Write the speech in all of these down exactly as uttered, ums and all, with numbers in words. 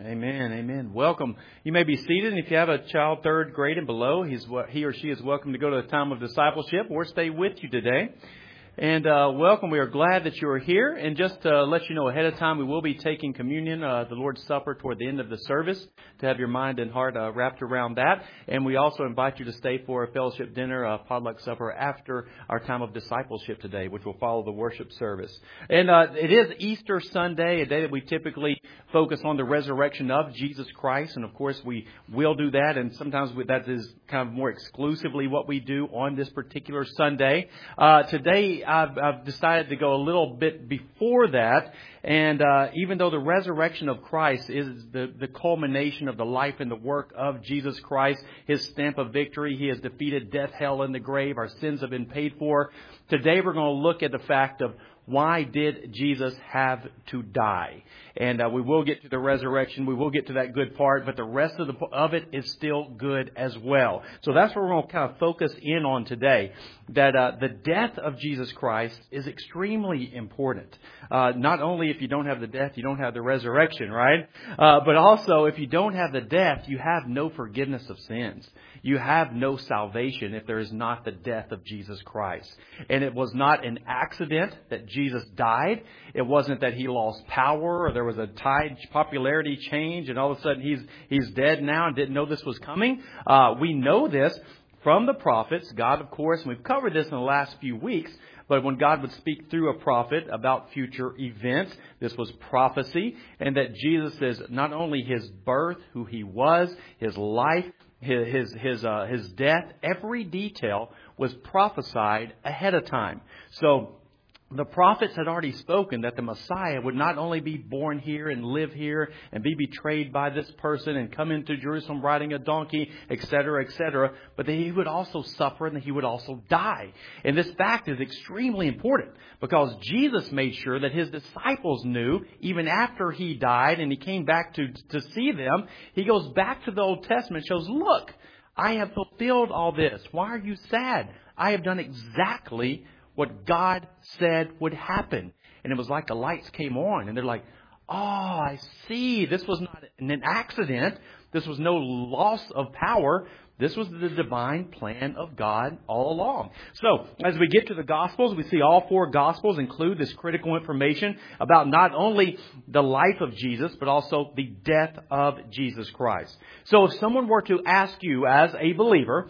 Amen, amen. Welcome. You may be seated, and if you have a child third grade and below, he's he or she is welcome to go to the time of discipleship or stay with you today. And uh, welcome. We are glad that you are here. And just to let you know ahead of time, we will be taking communion, uh, the Lord's Supper, toward the end of the service to have your mind and heart uh, wrapped around that. And we also invite you to stay for a fellowship dinner, a potluck supper after our time of discipleship today, which will follow the worship service. And uh, it is Easter Sunday, a day that we typically focus on the resurrection of Jesus Christ. And of course, we will do that. And sometimes we, that is kind of more exclusively what we do on this particular Sunday. Uh, today, I've, I've decided to go a little bit before that. And uh, even though the resurrection of Christ is the, the culmination of the life and the work of Jesus Christ, His stamp of victory, He has defeated death, hell, and the grave. Our sins have been paid for. Today we're going to look at the fact of why did Jesus have to die? And uh, we will get to the resurrection. We will get to that good part, but the rest of the of it is still good as well. So that's what we're going to kind of focus in on today. That uh, the death of Jesus Christ is extremely important. Uh, not only if you don't have the death, you don't have the resurrection, right? Uh, but also if you don't have the death, you have no forgiveness of sins. You have no salvation if there is not the death of Jesus Christ. And it was not an accident that Jesus died. It wasn't that He lost power or there was a tide popularity change and all of a sudden He's He's dead now and didn't know this was coming. Uh, we know this from the prophets. God, of course, and we've covered this in the last few weeks. But when God would speak through a prophet about future events, this was prophecy. And that Jesus is not only His birth, who He was, His life, His his his, uh, his death, every detail was prophesied ahead of time. So the prophets had already spoken that the Messiah would not only be born here and live here and be betrayed by this person and come into Jerusalem riding a donkey, et cetera, et cetera, but that He would also suffer and that He would also die. And this fact is extremely important because Jesus made sure that His disciples knew, even after He died and He came back to, to see them, He goes back to the Old Testament and shows, look, I have fulfilled all this. Why are you sad? I have done exactly what God said would happen. And it was like the lights came on and they're like, oh, I see. This was not an accident. This was no loss of power. This was the divine plan of God all along. So as we get to the Gospels, we see all four Gospels include this critical information about not only the life of Jesus, but also the death of Jesus Christ. So if someone were to ask you as a believer,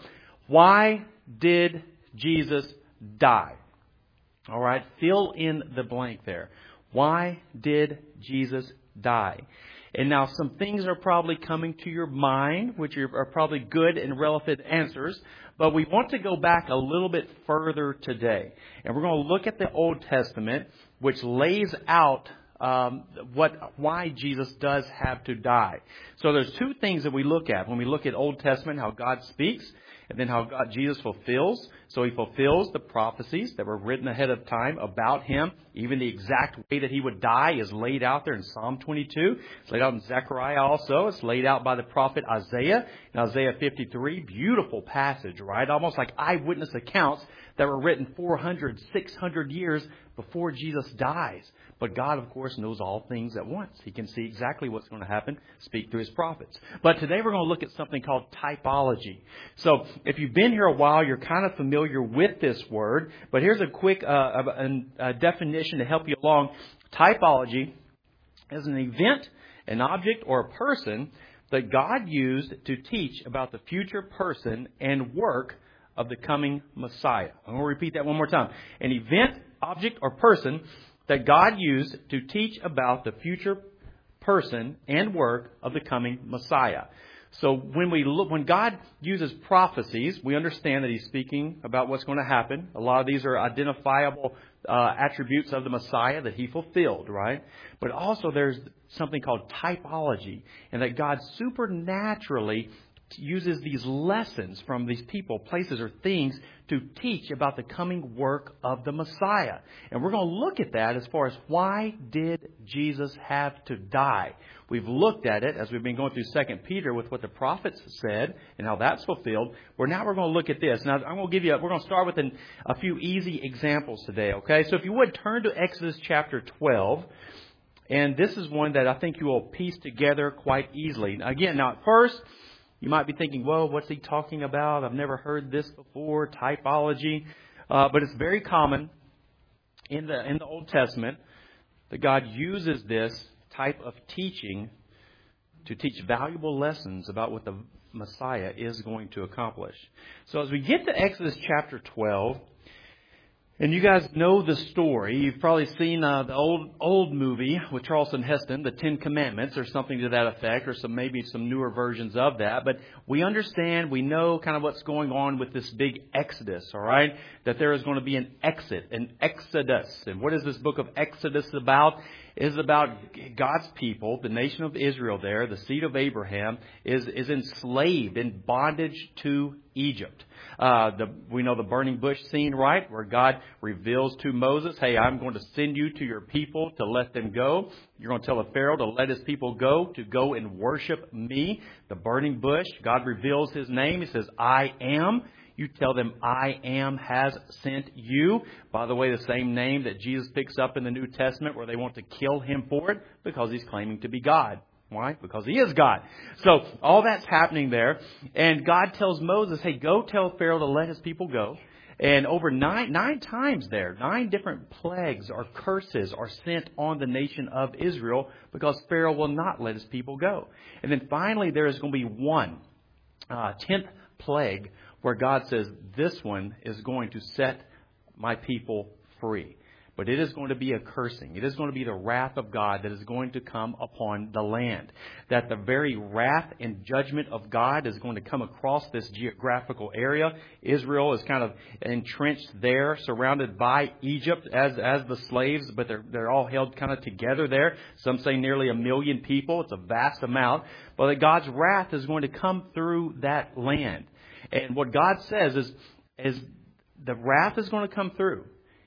why did Jesus die? All right, fill in the blank there. Why did Jesus die? And now some things are probably coming to your mind, which are, are probably good and relevant answers. But we want to go back a little bit further today. And we're going to look at the Old Testament, which lays out um, what why Jesus does have to die. So there's two things that we look at when we look at Old Testament, how God speaks, and then how God, Jesus fulfills. So He fulfills the prophecies that were written ahead of time about Him. Even the exact way that He would die is laid out there in Psalm twenty-two. It's laid out in Zechariah also. It's laid out by the prophet Isaiah in Isaiah fifty-three. Beautiful passage, right? Almost like eyewitness accounts that were written four hundred, six hundred years before Jesus dies. But God, of course, knows all things at once. He can see exactly what's going to happen, speak through His prophets. But today we're going to look at something called typology. So if you've been here a while, you're kind of familiar with this word. But here's a quick uh, a, a definition to help you along. Typology is an event, an object, or a person that God used to teach about the future person and work of the coming Messiah. I'm going to repeat that one more time. An event, object, or person that God used to teach about the future person and work of the coming Messiah. So when we look, when God uses prophecies, we understand that He's speaking about what's going to happen. A lot of these are identifiable uh, attributes of the Messiah that He fulfilled, right? But also there's something called typology, and that God supernaturally uses these lessons from these people, places, or things to teach about the coming work of the Messiah. And we're going to look at that as far as why did Jesus have to die? We've looked at it as we've been going through Second Peter with what the prophets said and how that's fulfilled. Well, now we're going to look at this. Now, I'm going to give you, a, we're going to start with an, a few easy examples today, okay? So if you would, turn to Exodus chapter twelve. And this is one that I think you will piece together quite easily. Again, now at first, you might be thinking, well, what's he talking about? I've never heard this before, typology. Uh, but it's very common in the in the Old Testament that God uses this type of teaching to teach valuable lessons about what the Messiah is going to accomplish. So as we get to Exodus chapter twelve, and you guys know the story. You've probably seen uh, the old old movie with Charlton Heston, The Ten Commandments, or something to that effect, or some maybe some newer versions of that. But we understand, we know kind of what's going on with this big Exodus, all right? That there is going to be an exit, an Exodus. And what is this book of Exodus about? It is about God's people, the nation of Israel there, the seed of Abraham, is, is enslaved in bondage to Egypt. Uh, the, we know the burning bush scene, right? Where God reveals to Moses, hey, I'm going to send you to your people to let them go. You're going to tell the Pharaoh to let his people go, to go and worship me. The burning bush, God reveals his name. He says, I am. You tell them, I am has sent you. By the way, the same name that Jesus picks up in the New Testament where they want to kill him for it because he's claiming to be God. Why? Because he is God. So all that's happening there. And God tells Moses, hey, go tell Pharaoh to let his people go. And over nine, nine times there, nine different plagues or curses are sent on the nation of Israel because Pharaoh will not let his people go. And then finally there is going to be one, uh, tenth plague, where God says, this one is going to set my people free. But it is going to be a cursing. It is going to be the wrath of God that is going to come upon the land. That the very wrath and judgment of God is going to come across this geographical area. Israel is kind of entrenched there, surrounded by Egypt as as the slaves, but they're they're all held kind of together there. Some say nearly a million people. It's a vast amount. But that God's wrath is going to come through that land. And what God says is, is the wrath is going to come through.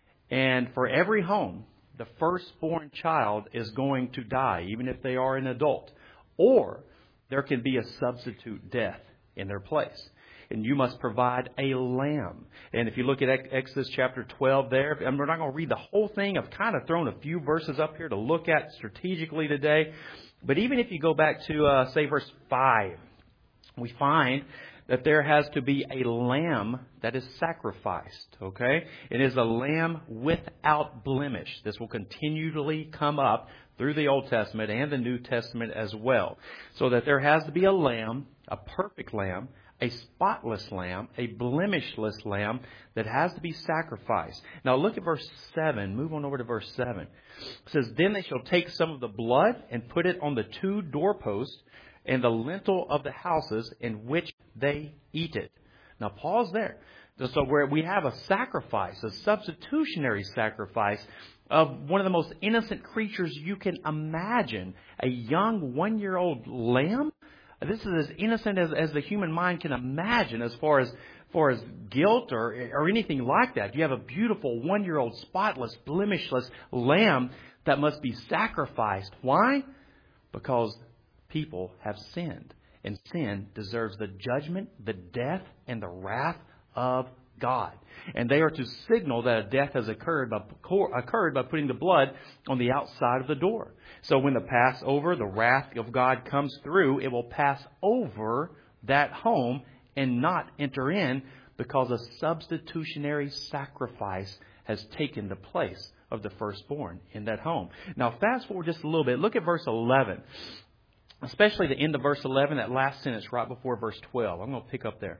And for every home, the firstborn child is going to die, even if they are an adult. Or there can be a substitute death in their place. And you must provide a lamb. And if you look at Exodus chapter twelve there, and we're not going to read the whole thing. I've kind of thrown a few verses up here to look at strategically today. But even if you go back to, uh, say, verse five, we find that there has to be a lamb that is sacrificed, okay? It is a lamb without blemish. This will continually come up through the Old Testament and the New Testament as well. So that there has to be a lamb, a perfect lamb, a spotless lamb, a blemishless lamb that has to be sacrificed. Now look at verse seven. Move on over to verse seven. It says, then they shall take some of the blood and put it on the two doorposts and the lintel of the houses in which they eat it. Now pause there. So where we have a sacrifice, a substitutionary sacrifice of one of the most innocent creatures you can imagine, a young one-year-old lamb. This is as innocent as, as the human mind can imagine as far as, far as guilt or, or anything like that. You have a beautiful one-year-old spotless, blemishless lamb that must be sacrificed. Why? Because people have sinned. And sin deserves the judgment, the death, and the wrath of God. And they are to signal that a death has occurred by, occurred by putting the blood on the outside of the door. So when the Passover, the wrath of God comes through, it will pass over that home and not enter in because a substitutionary sacrifice has taken the place of the firstborn in that home. Now fast forward just a little bit. Look at verse eleven. Especially the end of verse eleven, that last sentence right before verse twelve. I'm going to pick up there.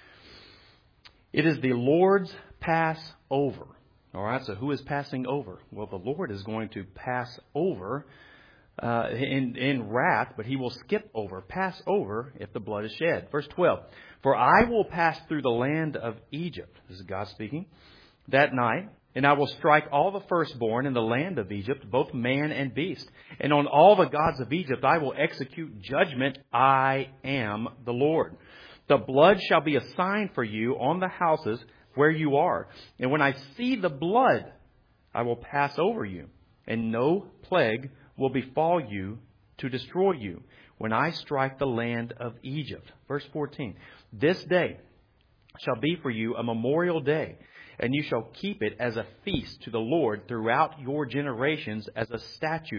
It is the Lord's Passover. All right, so who is passing over? Well, the Lord is going to pass over uh, in, in wrath, but he will skip over, pass over if the blood is shed. Verse twelve. For I will pass through the land of Egypt. This is God speaking. That night. And I will strike all the firstborn in the land of Egypt, both man and beast. And on all the gods of Egypt I will execute judgment. I am the Lord. The blood shall be a sign for you on the houses where you are. And when I see the blood, I will pass over you. And no plague will befall you to destroy you when I strike the land of Egypt. Verse fourteen. This day shall be for you a memorial day. And you shall keep it as a feast to the Lord throughout your generations as a statute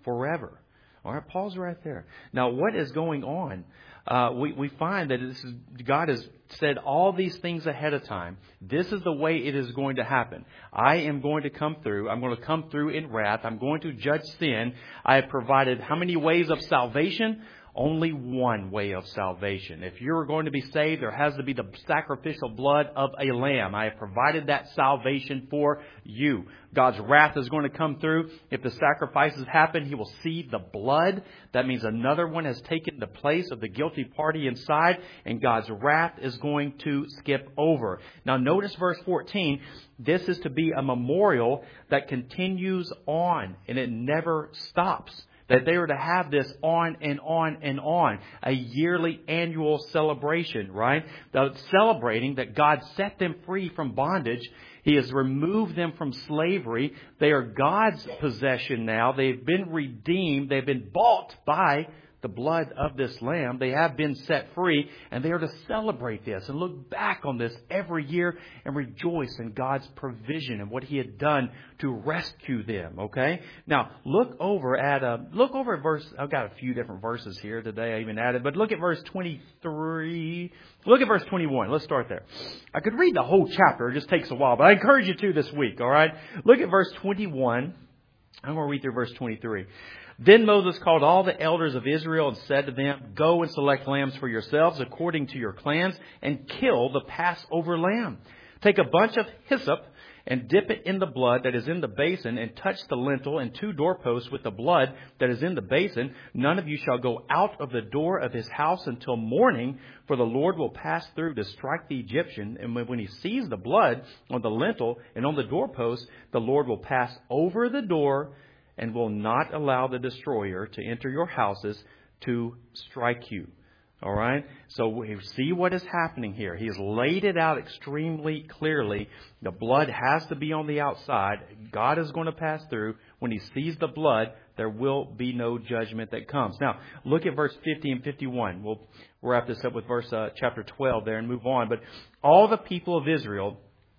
forever. All right, pause right there. Now, what is going on? Uh, we, we find that this is, God has said all these things ahead of time. This is the way it is going to happen. I am going to come through. I'm going to come through in wrath. I'm going to judge sin. I have provided how many ways of salvation? Only one way of salvation. If you're going to be saved, there has to be the sacrificial blood of a lamb. I have provided that salvation for you. God's wrath is going to come through. If the sacrifices happen, He will see the blood. That means another one has taken the place of the guilty party inside, and God's wrath is going to skip over. Now notice verse fourteen. This is to be a memorial that continues on, and it never stops. That they were to have this on and on and on. A yearly annual celebration, right? The celebrating that God set them free from bondage. He has removed them from slavery. They are God's possession now. They've been redeemed. They've been bought by the blood of this lamb. They have been set free, and they are to celebrate this and look back on this every year and rejoice in God's provision and what He had done to rescue them. Okay. Now look over at uh, look over at verse. I've got a few different verses here today. I even added, but look at verse twenty-three. Look at verse twenty-one. Let's start there. I could read the whole chapter. It just takes a while, but I encourage you to this week. All right. Look at verse twenty-one. I'm going to read through verse twenty-three. Then Moses called all the elders of Israel and said to them, "Go and select lambs for yourselves according to your clans and kill the Passover lamb. Take a bunch of hyssop and dip it in the blood that is in the basin and touch the lintel and two doorposts with the blood that is in the basin. None of you shall go out of the door of his house until morning, for the Lord will pass through to strike the Egyptian. And when he sees the blood on the lintel and on the doorpost, the Lord will pass over the door and will not allow the destroyer to enter your houses to strike you." All right. So we see what is happening here. He's laid it out extremely clearly. The blood has to be on the outside. God is going to pass through. When He sees the blood, there will be no judgment that comes. Now, look at verse fifty and fifty-one. We'll wrap this up with verse uh, chapter twelve there and move on. But all the people of Israel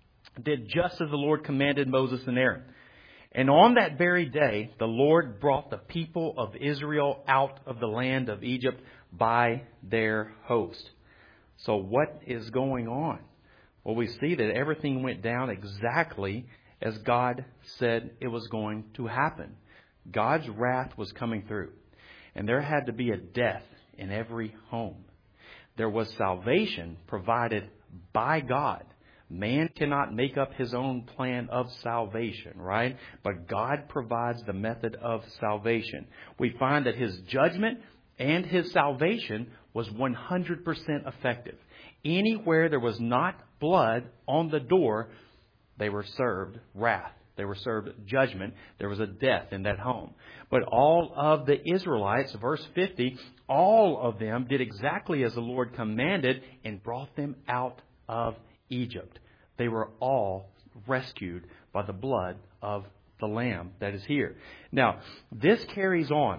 did just as the Lord commanded Moses and Aaron. And on that very day, the Lord brought the people of Israel out of the land of Egypt by their host. So what is going on? Well, we see that everything went down exactly as God said it was going to happen. God's wrath was coming through, and there had to be a death in every home. There was salvation provided by God. Man cannot make up his own plan of salvation, right? But God provides the method of salvation. We find that His judgment and His salvation was one hundred percent effective. Anywhere there was not blood on the door, they were served wrath. They were served judgment. There was a death in that home. But all of the Israelites, verse fifty, all of them did exactly as the Lord commanded and brought them out of Egypt. They were all rescued by the blood of the Lamb that is here. Now, this carries on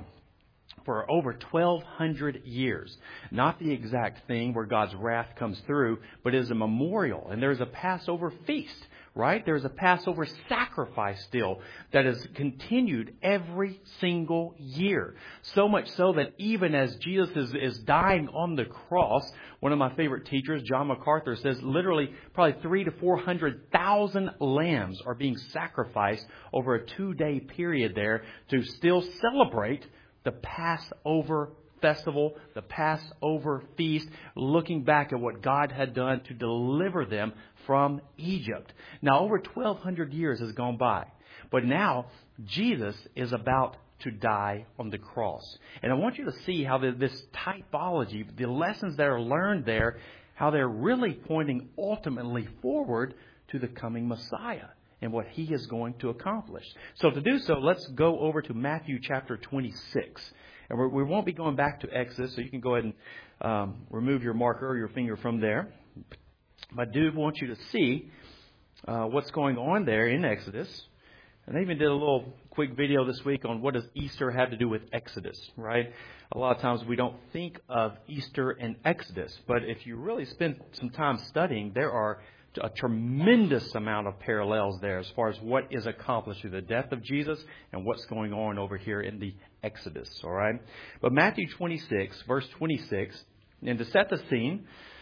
for over twelve hundred years. Not the exact thing where God's wrath comes through, but it is a memorial. And there's a Passover feast, right? There's a Passover sacrifice still that is continued every single year. So much so that even as Jesus is, is dying on the cross, one of my favorite teachers, John MacArthur, says literally probably three to four hundred thousand lambs are being sacrificed over a two-day period there to still celebrate the Passover festival, the Passover feast, looking back at what God had done to deliver them from Egypt. Now, over twelve hundred years has gone by, but now Jesus is about to die on the cross. And I want you to see how the, this typology, the lessons that are learned there, how they're really pointing ultimately forward to the coming Messiah and what He is going to accomplish. So to do so, let's go over to Matthew chapter twenty-six. And we're, we won't be going back to Exodus, so you can go ahead and um, remove your marker or your finger from there. But I do want you to see uh, what's going on there in Exodus. And I even did a little quick video this week on what does Easter have to do with Exodus, right? A lot of times we don't think of Easter and Exodus. But if you really spend some time studying, there are a tremendous amount of parallels there as far as what is accomplished through the death of Jesus and what's going on over here in the Exodus. All right. But Matthew twenty-six, verse twenty-six, and to set the scene,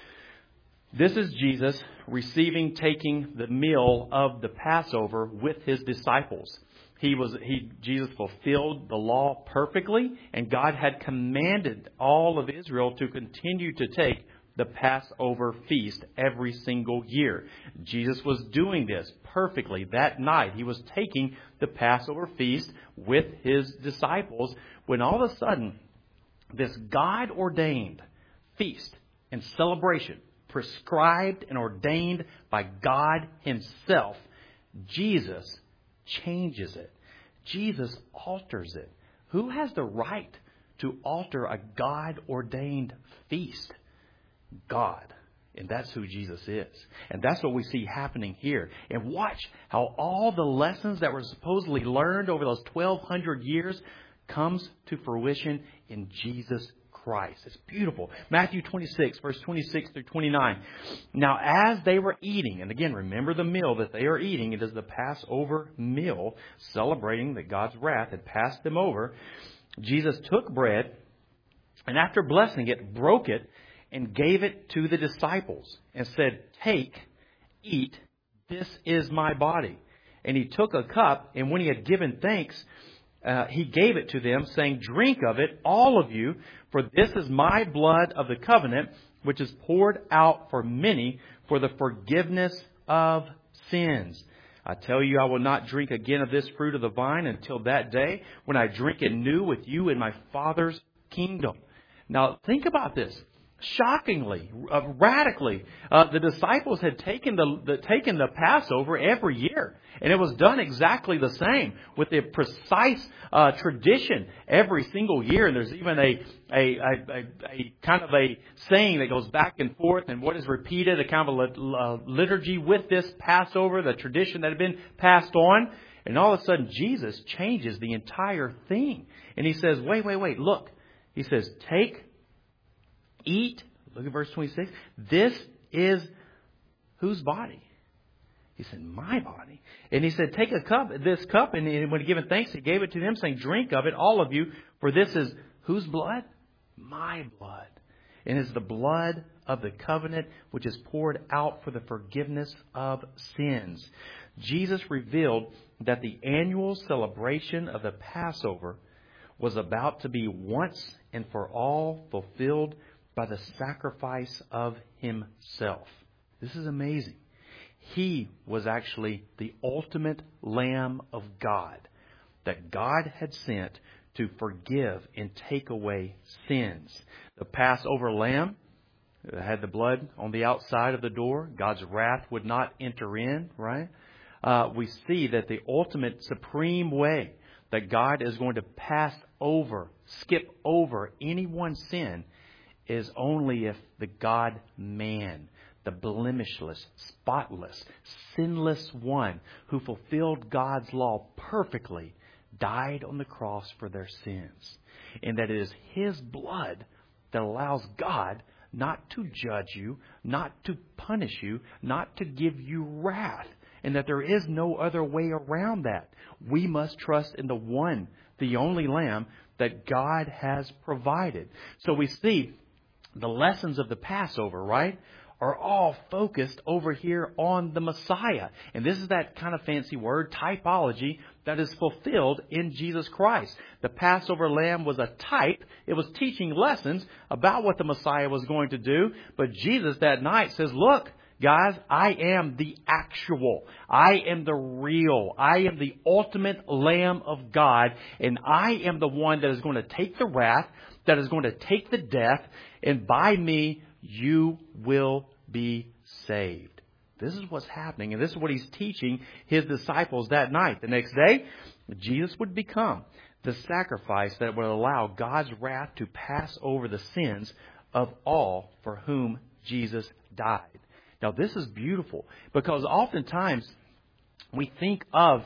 this is Jesus receiving, taking the meal of the Passover with his disciples. He was, he, Jesus fulfilled the law perfectly, and God had commanded all of Israel to continue to take the Passover feast every single year. Jesus was doing this perfectly that night. He was taking the Passover feast with his disciples when all of a sudden this God-ordained feast and celebration, prescribed and ordained by God himself, Jesus changes it. Jesus alters it. Who has the right to alter a God-ordained feast? God. And that's who Jesus is. And that's what we see happening here. And watch how all the lessons that were supposedly learned over those twelve hundred years comes to fruition in Jesus Christ. It's beautiful. Matthew twenty-six, verse twenty-six through twenty-nine. Now, as they were eating, and again, remember the meal that they are eating. It is the Passover meal, celebrating that God's wrath had passed them over. Jesus took bread, and after blessing it, broke it, and gave it to the disciples, and said, "Take, eat, this is my body." And he took a cup, and when he had given thanks, Uh, he gave it to them, saying, "Drink of it, all of you, for this is my blood of the covenant, which is poured out for many for the forgiveness of sins. I tell you, I will not drink again of this fruit of the vine until that day when I drink it new with you in my Father's kingdom." Now, think about this. Shockingly, uh, radically, uh, the disciples had taken the, the taken the Passover every year, and it was done exactly the same with the precise uh, tradition every single year. And there's even a a, a a a kind of a saying that goes back and forth, and what is repeated, a kind of a liturgy with this Passover, the tradition that had been passed on. And all of a sudden, Jesus changes the entire thing, and he says, "Wait, wait, wait! Look," he says, "Take." Eat, look at verse twenty-six. This is whose body? He said, "My body." And he said, "Take a cup, this cup." And when he given thanks, he gave it to them, saying, "Drink of it, all of you, for this is whose blood? My blood. And it's the blood of the covenant, which is poured out for the forgiveness of sins." Jesus revealed that the annual celebration of the Passover was about to be once and for all fulfilled by the sacrifice of himself. This is amazing. He was actually the ultimate Lamb of God that God had sent to forgive and take away sins. The Passover lamb had the blood on the outside of the door. God's wrath would not enter in, right? Uh, we see that the ultimate supreme way that God is going to pass over, skip over anyone's sin is only if the God-man, the blemishless, spotless, sinless one who fulfilled God's law perfectly, died on the cross for their sins. And that it is his blood that allows God not to judge you, not to punish you, not to give you wrath. And that there is no other way around that. We must trust in the one, the only Lamb that God has provided. So we see the lessons of the Passover, right, are all focused over here on the Messiah. And this is that kind of fancy word, typology, that is fulfilled in Jesus Christ. The Passover lamb was a type. It was teaching lessons about what the Messiah was going to do. But Jesus that night says, "Look, guys, I am the actual. I am the real. I am the ultimate Lamb of God. And I am the one that is going to take the wrath, that is going to take the death. And by me, you will be saved." This is what's happening. And this is what he's teaching his disciples that night. The next day, Jesus would become the sacrifice that would allow God's wrath to pass over the sins of all for whom Jesus died. Now, this is beautiful because oftentimes we think of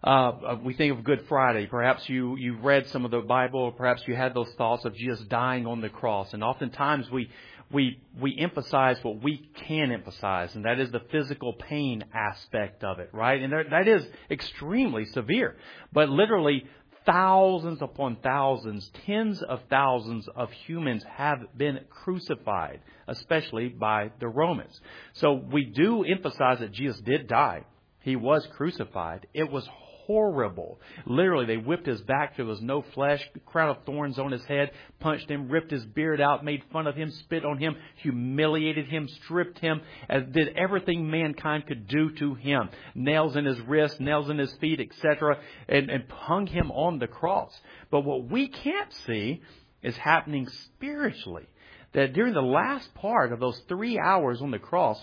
Uh, we think of Good Friday. Perhaps you, you read some of the Bible, or perhaps you had those thoughts of Jesus dying on the cross. And oftentimes we, we, we emphasize what we can emphasize, and that is the physical pain aspect of it, right? And there, that is extremely severe. But literally, thousands upon thousands, tens of thousands of humans have been crucified, especially by the Romans. So we do emphasize that Jesus did die. He was crucified. It was horrible. Literally, they whipped his back. There was no flesh, crown of thorns on his head, punched him, ripped his beard out, made fun of him, spit on him, humiliated him, stripped him, as did everything mankind could do to him. Nails in his wrists, nails in his feet, et cetera, and, and hung him on the cross. But what we can't see is happening spiritually. That during the last part of those three hours on the cross,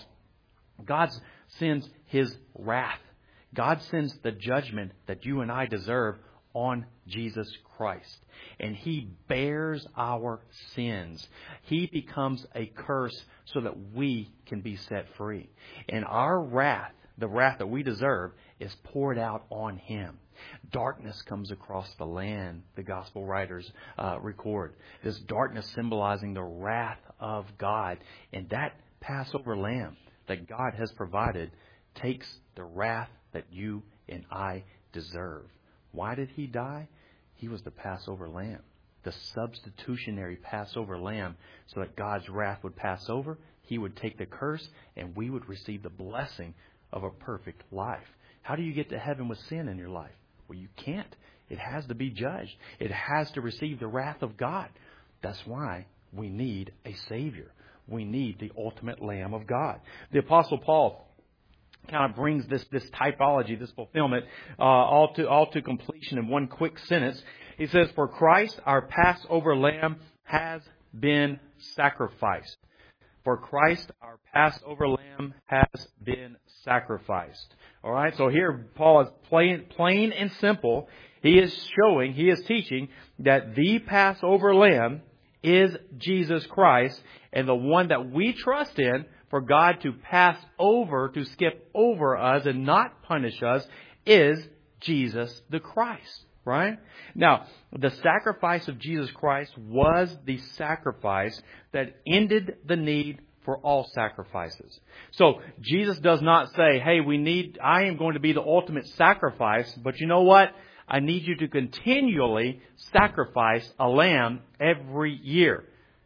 God sends His wrath. God sends the judgment that you and I deserve on Jesus Christ. And He bears our sins. He becomes a curse so that we can be set free. And our wrath, the wrath that we deserve, is poured out on Him. Darkness comes across the land, the gospel writers uh, record. This darkness symbolizing the wrath of God. And that Passover lamb that God has provided takes the wrath that you and I deserve. Why did He die? He was the Passover lamb, the substitutionary Passover lamb, so that God's wrath would pass over, He would take the curse, and we would receive the blessing of a perfect life. How do you get to heaven with sin in your life? Well, you can't. It has to be judged. It has to receive the wrath of God. That's why we need a Savior. We need the ultimate Lamb of God. The Apostle Paul kind of brings this, this typology, this fulfillment, uh, all to, all to completion in one quick sentence. He says, "For Christ, our Passover lamb, has been sacrificed." For Christ, our Passover lamb, has been sacrificed. All right. So here, Paul is plain, plain and simple. He is showing, he is teaching that the Passover lamb is Jesus Christ, and the one that we trust in for God to pass over, to skip over us and not punish us, is Jesus the Christ, right? Now, the sacrifice of Jesus Christ was the sacrifice that ended the need for all sacrifices. So, Jesus does not say, hey, we need, I am going to be the ultimate sacrifice, but you know what? I need you to continually sacrifice a lamb every year.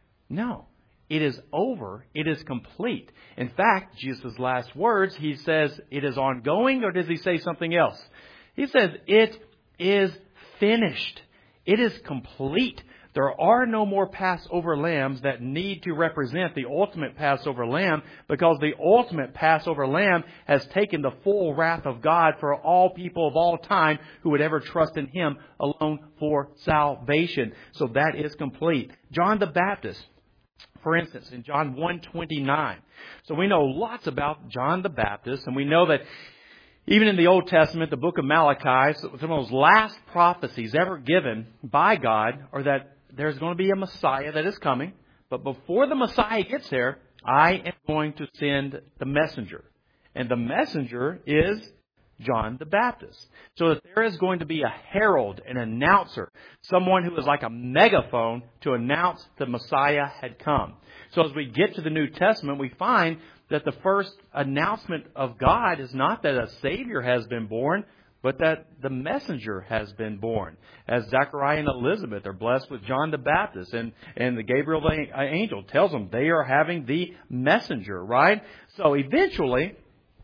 No. It is over. It is complete. In fact, Jesus' last words, He says, it is ongoing, or does He say something else? He says, it is finished. It is complete. There are no more Passover lambs that need to represent the ultimate Passover lamb, because the ultimate Passover lamb has taken the full wrath of God for all people of all time who would ever trust in Him alone for salvation. So that is complete. John the Baptist, for instance, in John one twenty-nine. So we know lots about John the Baptist, and we know that even in the Old Testament, the book of Malachi, some of those last prophecies ever given by God are that there's going to be a Messiah that is coming. But before the Messiah gets there, I am going to send the messenger. And the messenger is John the Baptist. So that there is going to be a herald, an announcer, someone who is like a megaphone to announce the Messiah had come. So as we get to the New Testament, we find that the first announcement of God is not that a Savior has been born, but that the messenger has been born. As Zechariah and Elizabeth are blessed with John the Baptist, and, and the Gabriel the angel tells them they are having the messenger, right? So eventually,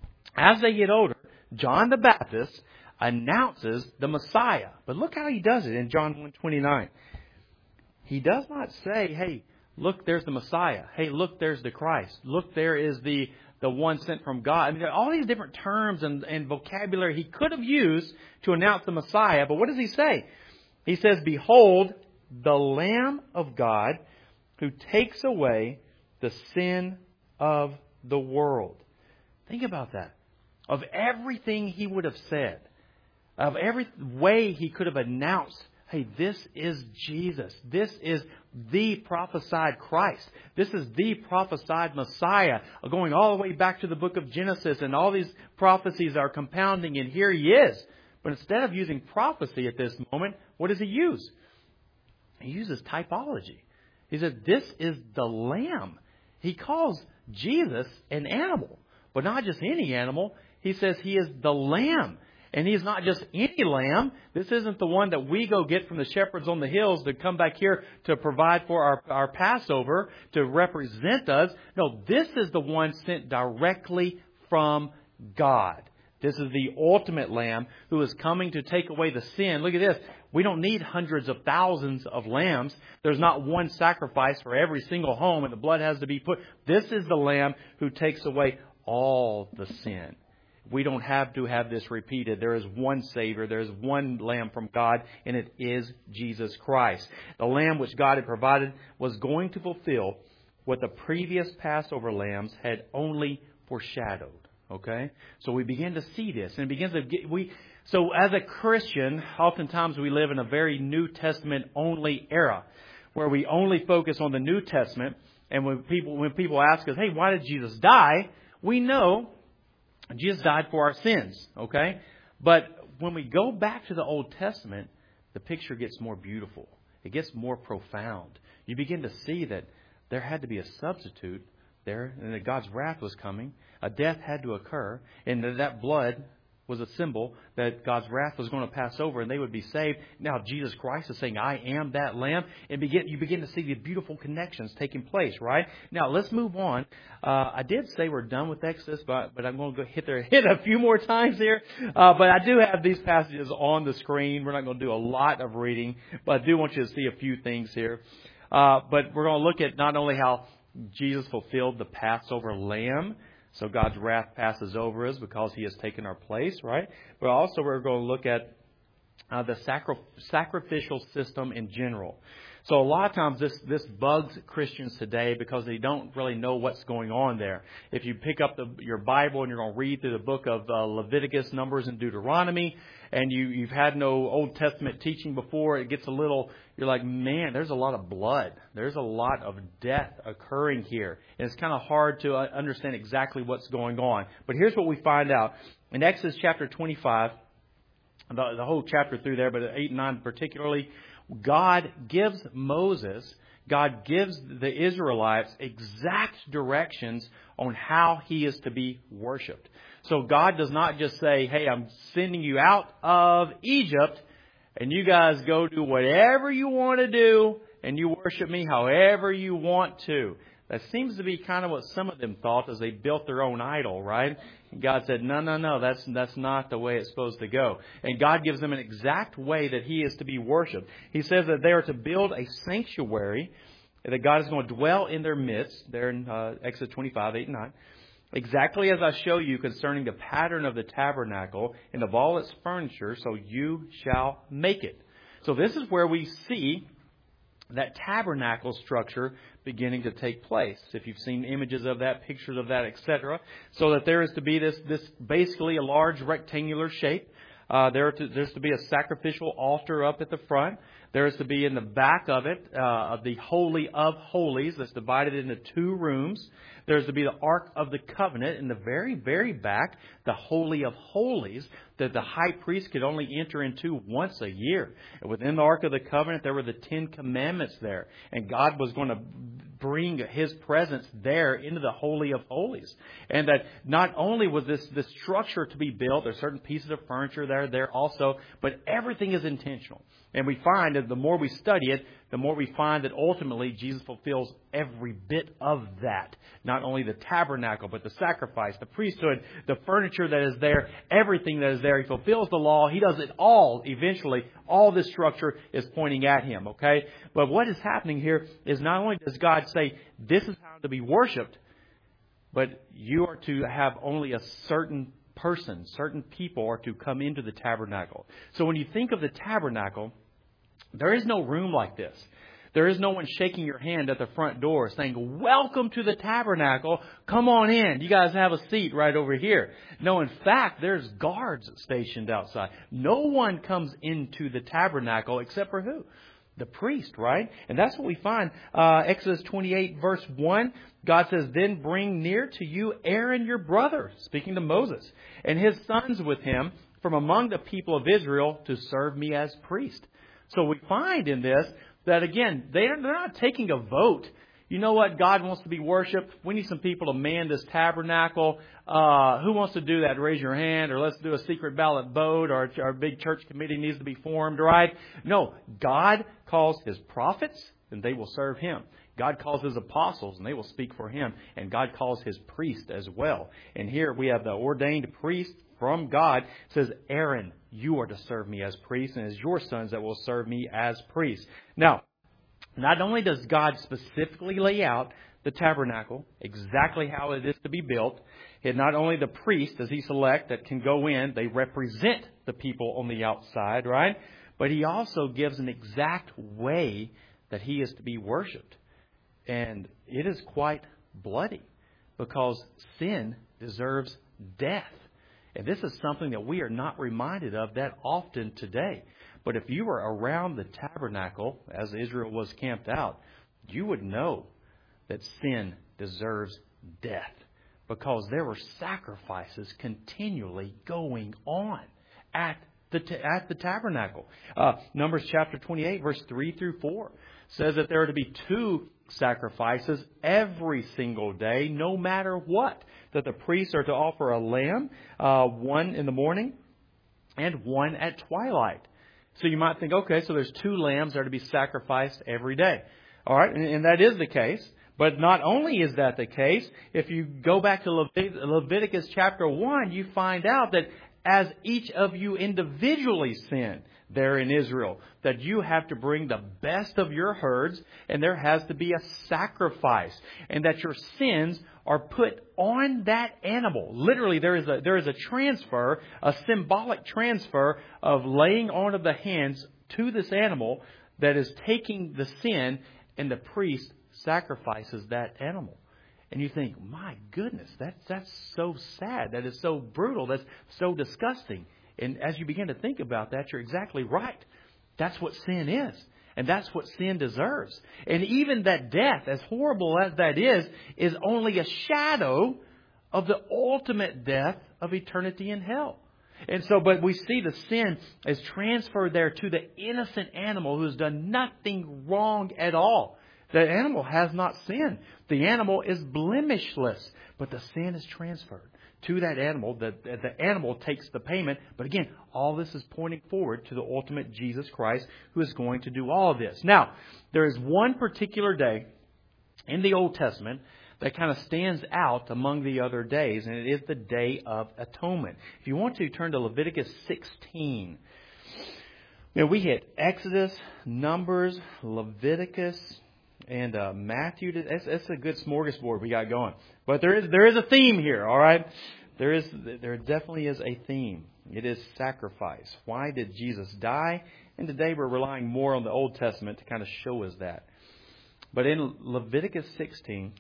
as they get older, John the Baptist announces the Messiah. But look how he does it in John one twenty-nine. He does not say, hey, look, there's the Messiah. Hey, look, there's the Christ. Look, there is the the one sent from God. I mean, all these different terms and, and vocabulary he could have used to announce the Messiah. But what does he say? He says, behold, the Lamb of God who takes away the sin of the world. Think about that. Of everything he would have said, of every way he could have announced, hey, this is Jesus. This is the prophesied Christ. This is the prophesied Messiah. Going all the way back to the book of Genesis, and all these prophecies are compounding, and here he is. But instead of using prophecy at this moment, what does he use? He uses typology. He said, this is the Lamb. He calls Jesus an animal, but not just any animal. He says he is the Lamb. And he's not just any lamb. This isn't the one that we go get from the shepherds on the hills to come back here to provide for our, our Passover, to represent us. No, this is the one sent directly from God. This is the ultimate lamb who is coming to take away the sin. Look at this. We don't need hundreds of thousands of lambs. There's not one sacrifice for every single home, and the blood has to be put. This is the lamb who takes away all the sin. We don't have to have this repeated. There is one Savior. There is one Lamb from God, and it is Jesus Christ. The Lamb which God had provided was going to fulfill what the previous Passover lambs had only foreshadowed. Okay? So we begin to see this, and it begins to get, we, so as a Christian, oftentimes we live in a very New Testament only era, where we only focus on the New Testament, and when people, when people ask us, hey, why did Jesus die? We know Jesus died for our sins, okay? But when we go back to the Old Testament, the picture gets more beautiful. It gets more profound. You begin to see that there had to be a substitute there, and that God's wrath was coming. A death had to occur, and that that blood was a symbol that God's wrath was going to pass over and they would be saved. Now Jesus Christ is saying, I am that Lamb. And begin, you begin to see the beautiful connections taking place, right? Now, let's move on. Uh, I did say we're done with Exodus, but, but I'm going to go hit there hit a few more times here. Uh, but I do have these passages on the screen. We're not going to do a lot of reading, but I do want you to see a few things here. Uh, but we're going to look at not only how Jesus fulfilled the Passover lamb, so God's wrath passes over us because He has taken our place, right? But also we're going to look at uh, the sacri- sacrificial system in general. So a lot of times this, this bugs Christians today because they don't really know what's going on there. If you pick up the, your Bible and you're going to read through the book of uh, Leviticus, Numbers, and Deuteronomy, and you, you've had no Old Testament teaching before, it gets a little, you're like, man, there's a lot of blood. There's a lot of death occurring here. And it's kind of hard to understand exactly what's going on. But here's what we find out. In Exodus chapter twenty-five, the, the whole chapter through there, but eight and nine particularly, God gives Moses, God gives the Israelites exact directions on how He is to be worshipped. So God does not just say, hey, I'm sending you out of Egypt and you guys go do whatever you want to do and you worship me however you want to. That seems to be kind of what some of them thought as they built their own idol, right? And God said, no, no, no, that's that's not the way it's supposed to go. And God gives them an exact way that He is to be worshipped. He says that they are to build a sanctuary, that God is going to dwell in their midst, there in uh, Exodus twenty-five, eight and nine. Exactly as I show you concerning the pattern of the tabernacle and of all its furniture, so you shall make it. So this is where we see that tabernacle structure beginning to take place. If you've seen images of that, pictures of that, et cetera. So that there is to be this, this basically a large rectangular shape. Uh, there to, there's to be a sacrificial altar up at the front. There is to be in the back of it, uh, the Holy of Holies that's divided into two rooms. There's to be the Ark of the Covenant in the very, very back, the Holy of Holies that the high priest could only enter into once a year. And within the Ark of the Covenant, there were the Ten Commandments there. And God was going to bring His presence there into the Holy of Holies. And that not only was this, this structure to be built, there's certain pieces of furniture there, there also, but everything is intentional. And we find that the more we study it, the more we find that ultimately Jesus fulfills every bit of that. Not only the tabernacle, but the sacrifice, the priesthood, the furniture that is there, everything that is there. He fulfills the law. He does it all eventually. All this structure is pointing at Him, okay? But what is happening here is not only does God say, this is how to be worshipped, but you are to have only a certain person, certain people are to come into the tabernacle. So when you think of the tabernacle, there is no room like this. There is no one shaking your hand at the front door saying, welcome to the tabernacle. Come on in. You guys have a seat right over here. No, in fact, there's guards stationed outside. No one comes into the tabernacle except for who? The priest, right? And that's what we find. Uh, Exodus twenty-eight, verse one, God says, then bring near to you Aaron your brother, speaking to Moses, and his sons with him, from among the people of Israel to serve me as priest. So we find in this that, again, they're not taking a vote. You know what? God wants to be worshipped. We need some people to man this tabernacle. Uh, who wants to do that? Raise your hand. Or let's do a secret ballot vote. Or our big church committee needs to be formed, right? No. God calls His prophets, and they will serve Him. God calls His apostles, and they will speak for Him. And God calls His priest as well. And here we have the ordained priest from God. It says, Aaron, you are to serve me as priest, and it's your sons that will serve me as priests. Now, not only does God specifically lay out the tabernacle, exactly how it is to be built, and not only the priest, does He select, that can go in, they represent the people on the outside, right? But He also gives an exact way that He is to be worshipped. And it is quite bloody, because sin deserves death. And this is something that we are not reminded of that often today. But if you were around the tabernacle as Israel was camped out, you would know that sin deserves death, because there were sacrifices continually going on at the at the tabernacle. Uh, Numbers chapter twenty-eight, verse three through four says that there are to be two sacrifices every single day, no matter what. That the priests are to offer a lamb, uh, one in the morning and one at twilight. So you might think, okay, so there's two lambs that are to be sacrificed every day. All right, and, and that is the case. But not only is that the case, if you go back to Levit- Leviticus chapter one, you find out that as each of you individually sin there in Israel, that you have to bring the best of your herds, and there has to be a sacrifice, and that your sins are put on that animal. Literally, there is a there is a transfer, a symbolic transfer of laying on of the hands to this animal that is taking the sin, and the priest sacrifices that animal. And you think, my goodness, that's that's so sad. That is so brutal. That's so disgusting. And as you begin to think about that, you're exactly right. That's what sin is. And that's what sin deserves. And even that death, as horrible as that is, is only a shadow of the ultimate death of eternity in hell. And so, but we see the sin is transferred there to the innocent animal who has done nothing wrong at all. The animal has not sinned. The animal is blemishless, but the sin is transferred to that animal. The, the animal takes the payment. But again, all this is pointing forward to the ultimate Jesus Christ, who is going to do all of this. Now, there is one particular day in the Old Testament that kind of stands out among the other days, and it is the Day of Atonement. If you want to, turn to Leviticus sixteen. Now, we hit Exodus, Numbers, Leviticus, and uh, Matthew. That's, that's a good smorgasbord we got going. But there is there is a theme here, all right? There is there definitely is a theme. It is sacrifice. Why did Jesus die? And today we're relying more on the Old Testament to kind of show us that. But in Leviticus sixteen,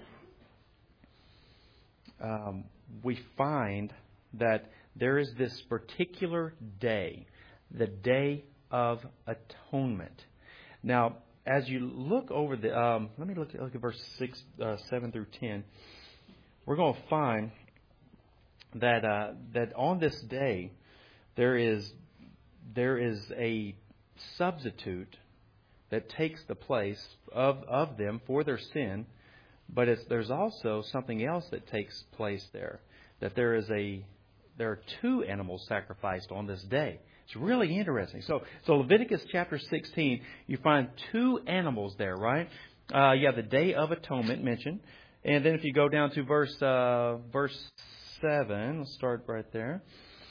um, we find that there is this particular day, the Day of Atonement. Now, as you look over the, um, let me look, look at verse six, uh, seven through ten. We're going to find that uh, that on this day there is there is a substitute that takes the place of of them for their sin, but it's, there's also something else that takes place there. That there is a there are two animals sacrificed on this day. It's really interesting. So, so Leviticus chapter sixteen, you find two animals there, right? Uh, you have the Day of Atonement mentioned, and then if you go down to verse uh, verse seven, let's start right there.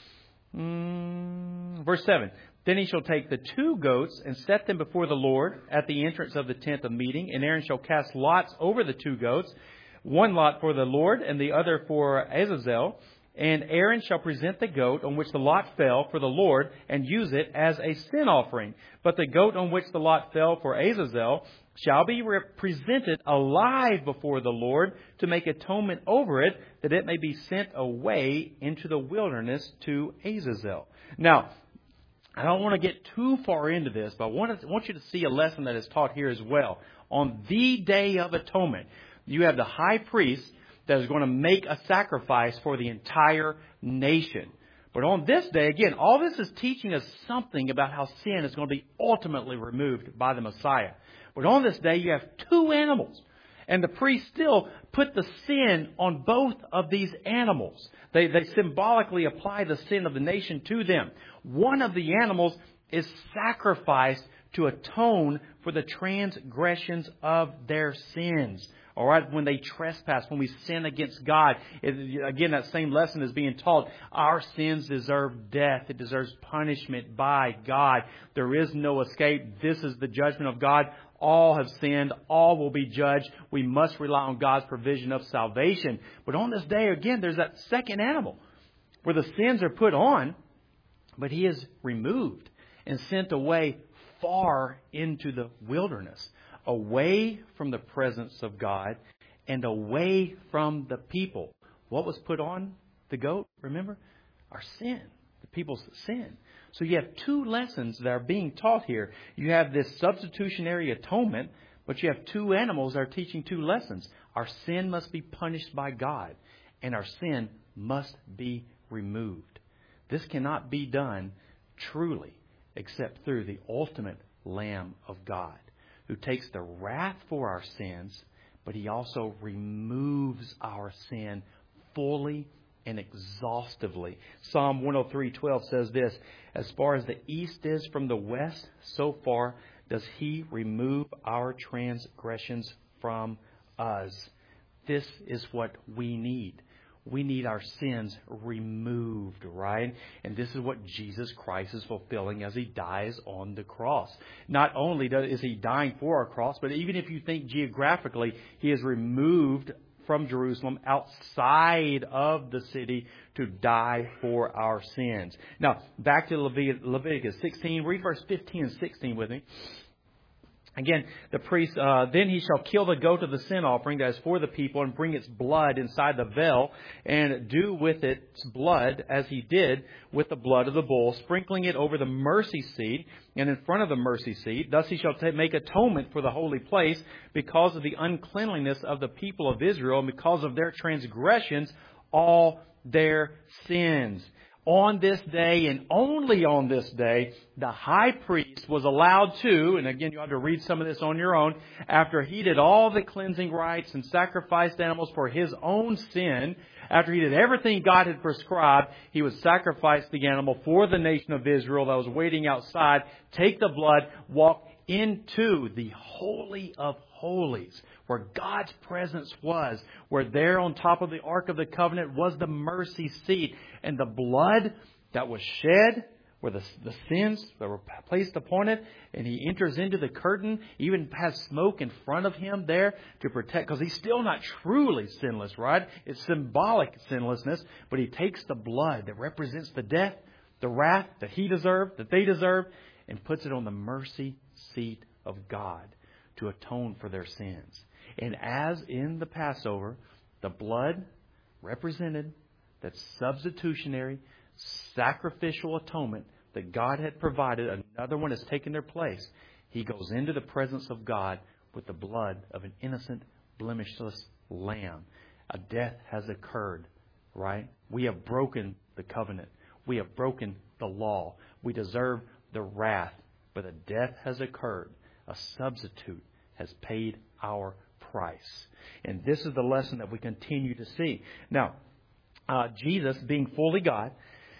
Mm, verse seven. Then he shall take the two goats and set them before the Lord at the entrance of the tent of meeting, and Aaron shall cast lots over the two goats, one lot for the Lord and the other for Azazel. And Aaron shall present the goat on which the lot fell for the Lord and use it as a sin offering. But the goat on which the lot fell for Azazel shall be presented alive before the Lord to make atonement over it, that it may be sent away into the wilderness to Azazel. Now, I don't want to get too far into this, but I want, to, I want you to see a lesson that is taught here as well. On the Day of Atonement, you have the high priest that is going to make a sacrifice for the entire nation. But on this day, again, all this is teaching us something about how sin is going to be ultimately removed by the Messiah. But on this day, you have two animals. And the priests still put the sin on both of these animals. They, they symbolically apply the sin of the nation to them. One of the animals is sacrificed to atone for the transgressions of their sins. All right, when they trespass, when we sin against God, it, again, that same lesson is being taught. Our sins deserve death. It deserves punishment by God. There is no escape. This is the judgment of God. All have sinned. All will be judged. We must rely on God's provision of salvation. But on this day, again, there's that second animal where the sins are put on, but He is removed and sent away far into the wilderness, away from the presence of God and away from the people. What was put on the goat? Remember? Our sin. The people's sin. So you have two lessons that are being taught here. You have this substitutionary atonement, but you have two animals that are teaching two lessons. Our sin must be punished by God, and our sin must be removed. This cannot be done truly except through the ultimate Lamb of God, who takes the wrath for our sins, but He also removes our sin fully and exhaustively. Psalm one oh three twelve says this, as far as the east is from the west, so far does He remove our transgressions from us. This is what we need. We need our sins removed, right? And this is what Jesus Christ is fulfilling as He dies on the cross. Not only is He dying for our cross, but even if you think geographically, He is removed from Jerusalem outside of the city to die for our sins. Now, back to Levit- Leviticus sixteen. Read verse fifteen and sixteen with me. Again, the priest, uh, then he shall kill the goat of the sin offering that is for the people and bring its blood inside the veil and do with its blood as he did with the blood of the bull, sprinkling it over the mercy seat and in front of the mercy seat. Thus he shall t- make atonement for the holy place because of the uncleanliness of the people of Israel and because of their transgressions, all their sins. On this day and only on this day, the high priest was allowed to, and again, you have to read some of this on your own, after he did all the cleansing rites and sacrificed animals for his own sin, after he did everything God had prescribed, he would sacrifice the animal for the nation of Israel that was waiting outside, take the blood, walk into the Holy of Holies, where God's presence was, where there on top of the Ark of the Covenant was the mercy seat, and the blood that was shed, where the, the sins that were placed upon it, and he enters into the curtain, even has smoke in front of him there to protect, because he's still not truly sinless, right? It's symbolic sinlessness, but he takes the blood that represents the death, the wrath that he deserved, that they deserved, and puts it on the mercy seat of God to atone for their sins. And as in the Passover, the blood represented that substitutionary, sacrificial atonement that God had provided, another one has taken their place. He goes into the presence of God with the blood of an innocent, blemishless lamb. A death has occurred, right? We have broken the covenant. We have broken the law. We deserve the wrath, but a death has occurred. A substitute has paid our price. And this is the lesson that we continue to see. Now, uh, Jesus, being fully God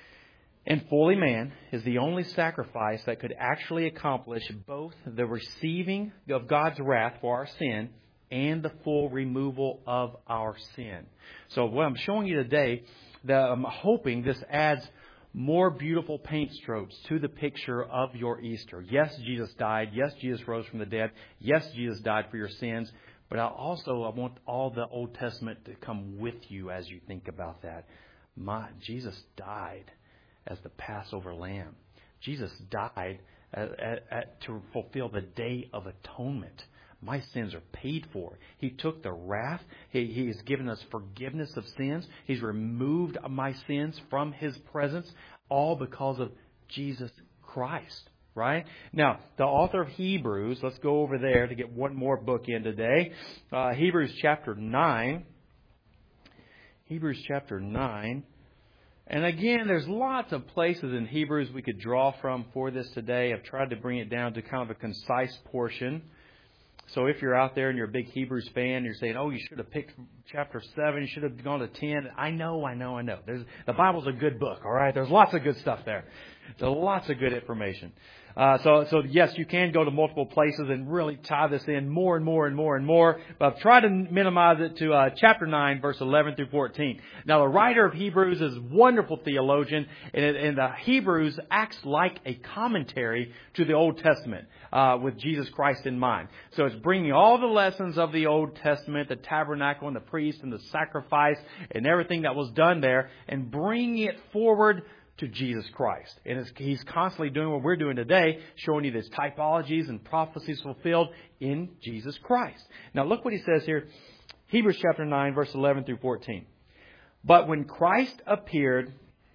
and fully man, is the only sacrifice that could actually accomplish both the receiving of God's wrath for our sin and the full removal of our sin. So what I'm showing you today, that I'm hoping this adds more beautiful paint strokes to the picture of your Easter. Yes, Jesus died. Yes, Jesus rose from the dead. Yes, Jesus died for your sins. But I also I want all the Old Testament to come with you as you think about that. My Jesus died as the Passover lamb. Jesus died at, at, at, to fulfill the Day of Atonement. My sins are paid for. He took the wrath. He, he has given us forgiveness of sins. He's removed my sins from His presence, all because of Jesus Christ. Right? Now, the author of Hebrews, let's go over there to get one more book in today. Uh, Hebrews chapter nine. Hebrews chapter nine. And again, there's lots of places in Hebrews we could draw from for this today. I've tried to bring it down to kind of a concise portion. So if you're out there and you're a big Hebrews fan, you're saying, oh, you should have picked chapter seven, you should have gone to ten. I know, I know, I know. There's, the Bible's a good book, all right? There's lots of good stuff there. There's lots of good information. Uh, so, so yes, you can go to multiple places and really tie this in more and more and more and more. But I've tried to minimize it to uh, chapter nine, verse eleven through fourteen. Now, the writer of Hebrews is a wonderful theologian, and, it, and the Hebrews acts like a commentary to the Old Testament uh, with Jesus Christ in mind. So it's bringing all the lessons of the Old Testament, the tabernacle and the priest and the sacrifice and everything that was done there, and bringing it forward to Jesus Christ. And it's, he's constantly doing what we're doing today, showing you these typologies and prophecies fulfilled in Jesus Christ. Now look what he says here, Hebrews chapter nine, verse eleven through fourteen. But when Christ appeared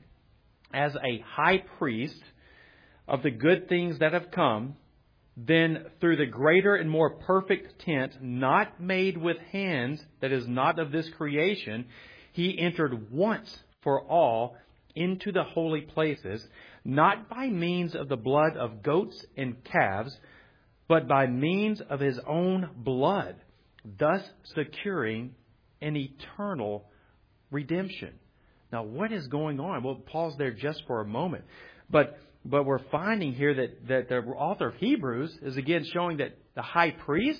as a high priest of the good things that have come, then through the greater and more perfect tent, not made with hands, that is not of this creation, he entered once for all into the holy places, not by means of the blood of goats and calves, but by means of his own blood, thus securing an eternal redemption. Now, what is going on? We'll pause there just for a moment. But but we're finding here that, that the author of Hebrews is again showing that the high priest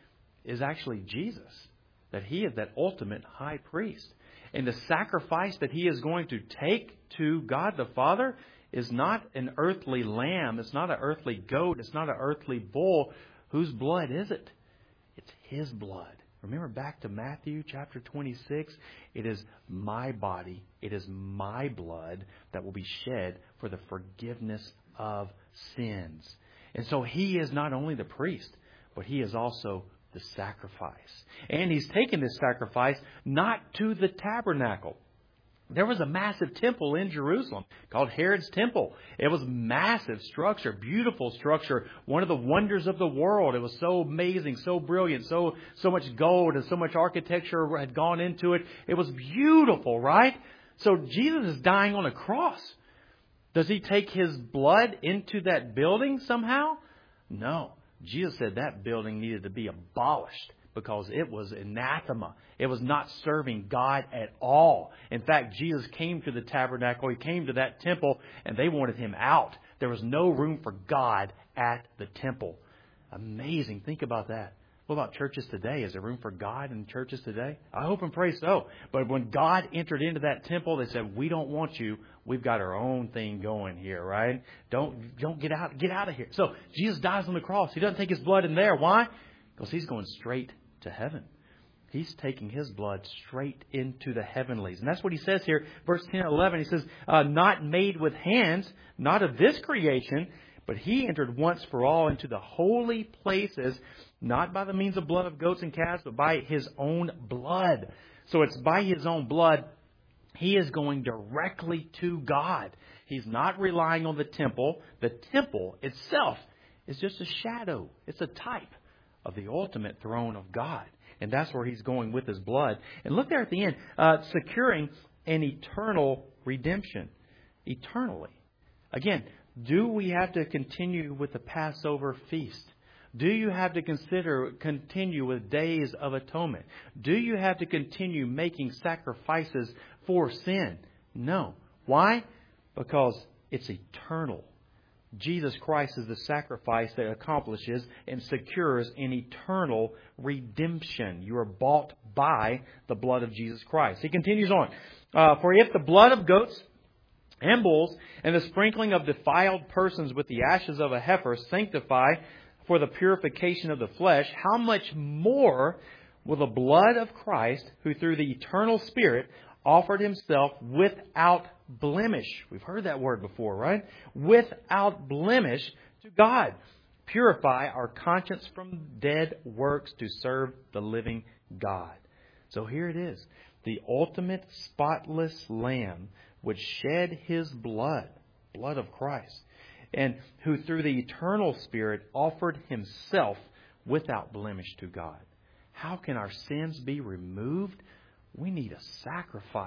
is actually Jesus, that he is that ultimate high priest. And the sacrifice that he is going to take to God the Father is not an earthly lamb. It's not an earthly goat. It's not an earthly bull. Whose blood is it? It's his blood. Remember back to Matthew chapter twenty-six. It is my body. It is my blood that will be shed for the forgiveness of sins. And so he is not only the priest, but he is also the sacrifice. And he's taken this sacrifice not to the tabernacle. There was a massive temple in Jerusalem called Herod's Temple. It was a massive structure, beautiful structure, one of the wonders of the world. It was so amazing, so brilliant, so so much gold and so much architecture had gone into it. It was beautiful, right? So Jesus is dying on a cross. Does he take his blood into that building somehow? No. Jesus said that building needed to be abolished because it was anathema. It was not serving God at all. In fact, Jesus came to the tabernacle. He came to that temple, and they wanted him out. There was no room for God at the temple. Amazing. Think about that. What about churches today? Is there room for God in churches today? I hope and pray so. But when God entered into that temple, they said, we don't want you. We've got our own thing going here, right? Don't, don't get out, get out of here. So Jesus dies on the cross. He doesn't take his blood in there. Why? Because he's going straight to heaven. He's taking his blood straight into the heavenlies. And that's what he says here, verse ten, eleven. He says, uh, not made with hands, not of this creation, but he entered once for all into the holy places, not by the means of blood of goats and calves, but by his own blood. So it's by his own blood. He is going directly to God. He's not relying on the temple. The temple itself is just a shadow. It's a type of the ultimate throne of God. And that's where he's going with his blood. And look there at the end, uh, securing an eternal redemption. Eternally. Again, do we have to continue with the Passover feast? Do you have to consider continue with days of atonement? Do you have to continue making sacrifices for sin? No. Why? Because it's eternal. Jesus Christ is the sacrifice that accomplishes and secures an eternal redemption. You are bought by the blood of Jesus Christ. He continues on. Uh, For if the blood of goats and bulls and the sprinkling of defiled persons with the ashes of a heifer sanctify for the purification of the flesh, how much more will the blood of Christ, who through the eternal Spirit offered himself without blemish. We've heard that word before, right? Without blemish to God. Purify our conscience from dead works to serve the living God. So here it is. The ultimate spotless Lamb would shed his blood, blood of Christ, and who through the eternal Spirit offered himself without blemish to God. How can our sins be removed? We need a sacrifice.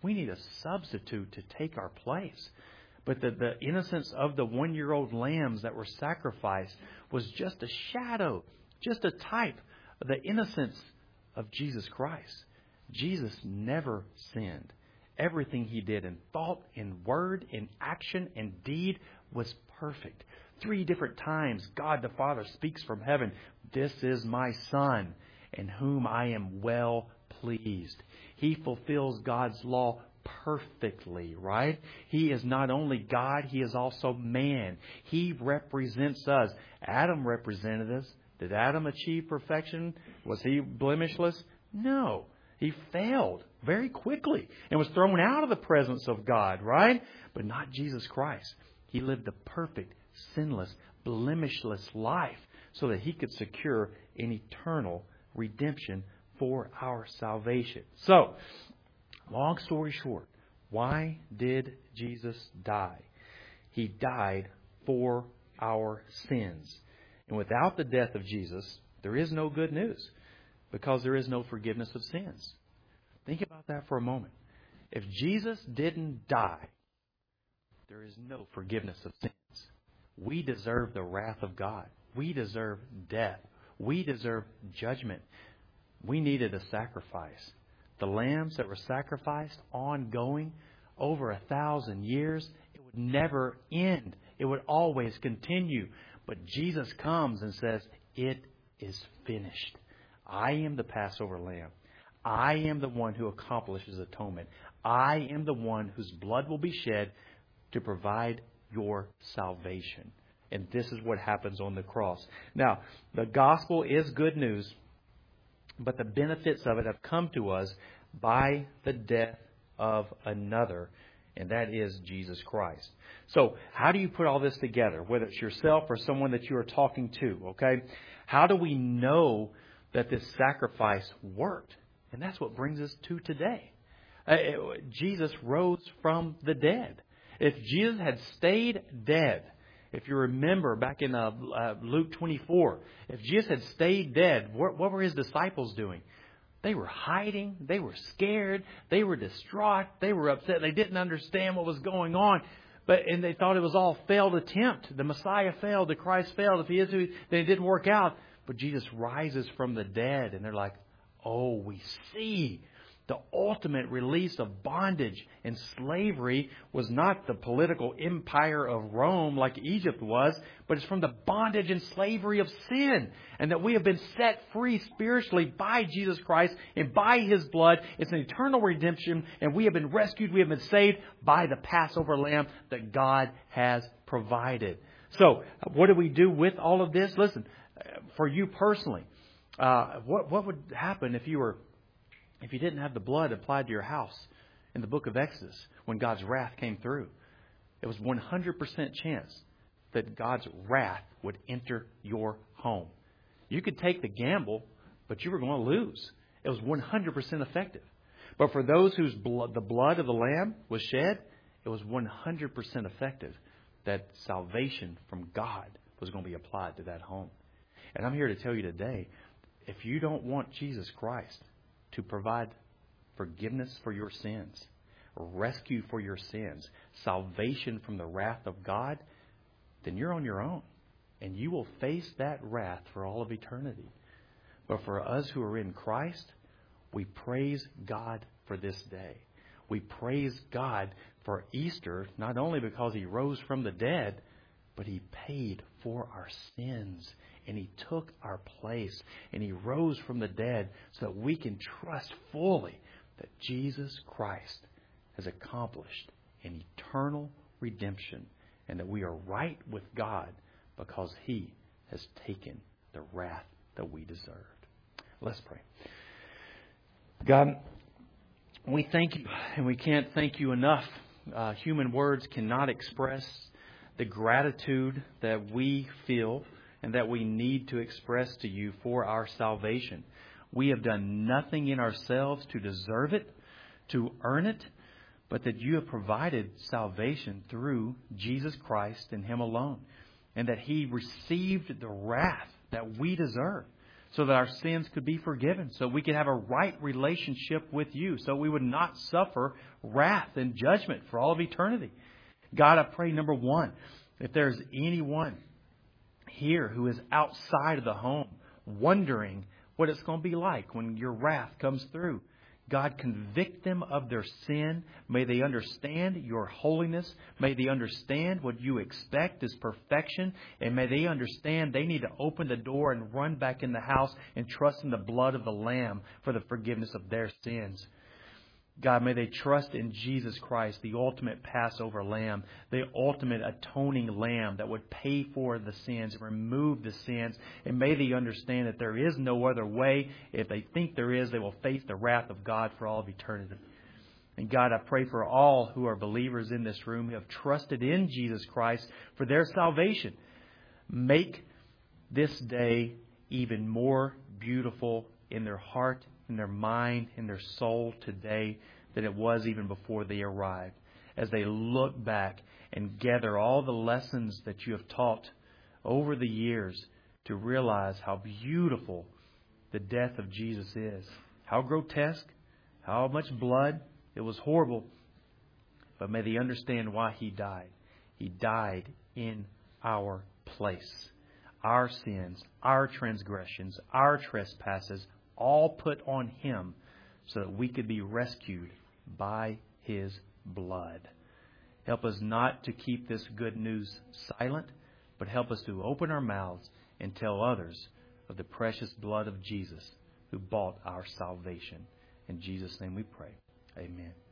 We need a substitute to take our place. But the, the innocence of the one-year-old lambs that were sacrificed was just a shadow, just a type of the innocence of Jesus Christ. Jesus never sinned. Everything he did in thought, in word, in action, and deed was perfect. Three different times God the Father speaks from heaven, "This is my Son, in whom I am well pleased." He fulfills God's law perfectly, right? He is not only God, he is also man. He represents us. Adam represented us. Did Adam achieve perfection? Was he blemishless? No. He failed very quickly and was thrown out of the presence of God, right? But not Jesus Christ. He lived a perfect, sinless, blemishless life so that he could secure an eternal redemption for our salvation. So, long story short, why did Jesus die? He died for our sins. And without the death of Jesus, there is no good news, because there is no forgiveness of sins. Think about that for a moment. If Jesus didn't die, there is no forgiveness of sins. We deserve the wrath of God. We deserve death. We deserve judgment. We needed a sacrifice. The lambs that were sacrificed ongoing over a thousand years, it would never end. It would always continue. But Jesus comes and says, "It is finished. I am the Passover lamb. I am the one who accomplishes atonement. I am the one whose blood will be shed to provide your salvation." And this is what happens on the cross. Now, the gospel is good news, but the benefits of it have come to us by the death of another, and that is Jesus Christ. So, how do you put all this together, whether it's yourself or someone that you are talking to, okay? How do we know that this sacrifice worked? And that's what brings us to today. Uh, Jesus rose from the dead. If Jesus had stayed dead, if you remember back in uh, uh, Luke twenty-four, if Jesus had stayed dead, what, what were his disciples doing? They were hiding. They were scared. They were distraught. They were upset. They didn't understand what was going on. But and they thought it was all failed attempt. The Messiah failed. The Christ failed. If he is who, then it didn't work out. But Jesus rises from the dead, and they're like, "Oh, we see." The ultimate release of bondage and slavery was not the political empire of Rome like Egypt was, but it's from the bondage and slavery of sin. And that we have been set free spiritually by Jesus Christ and by His blood. It's an eternal redemption, and we have been rescued, we have been saved by the Passover lamb that God has provided. So, what do we do with all of this? Listen, for you personally, uh, what, what would happen if you were If you didn't have the blood applied to your house in the book of Exodus when God's wrath came through? It was one hundred percent chance that God's wrath would enter your home. You could take the gamble, but you were going to lose. It was one hundred percent effective. But for those whose blood, the blood of the Lamb was shed, it was one hundred percent effective that salvation from God was going to be applied to that home. And I'm here to tell you today, if you don't want Jesus Christ to provide forgiveness for your sins, rescue for your sins, salvation from the wrath of God, then you're on your own. And you will face that wrath for all of eternity. But for us who are in Christ, we praise God for this day. We praise God for Easter, not only because He rose from the dead, but He paid for our sins. And He took our place. And He rose from the dead so that we can trust fully that Jesus Christ has accomplished an eternal redemption. And that we are right with God because He has taken the wrath that we deserved. Let's pray. God, we thank You, and we can't thank You enough. Uh, human words cannot express the gratitude that we feel and that we need to express to You for our salvation. We have done nothing in ourselves to deserve it, to earn it, but that You have provided salvation through Jesus Christ and Him alone, and that He received the wrath that we deserve so that our sins could be forgiven, so we could have a right relationship with you, so we would not suffer wrath and judgment for all of eternity. God, I pray, number one, if there's anyone here who is outside of the home, wondering what it's going to be like when your wrath comes through, God, convict them of their sin. May they understand your holiness. May they understand what you expect is perfection. And may they understand they need to open the door and run back in the house and trust in the blood of the Lamb for the forgiveness of their sins. God, may they trust in Jesus Christ, the ultimate Passover lamb, the ultimate atoning lamb that would pay for the sins and remove the sins. And may they understand that there is no other way. If they think there is, they will face the wrath of God for all of eternity. And God, I pray for all who are believers in this room who have trusted in Jesus Christ for their salvation. Make this day even more beautiful in their heart, in their mind, in their soul today than it was even before they arrived. As they look back and gather all the lessons that you have taught over the years to realize how beautiful the death of Jesus is. How grotesque, how much blood. It was horrible. But may they understand why He died. He died in our place. Our sins, our transgressions, our trespasses, all put on Him so that we could be rescued by His blood. Help us not to keep this good news silent, but help us to open our mouths and tell others of the precious blood of Jesus who bought our salvation. In Jesus' name we pray. Amen.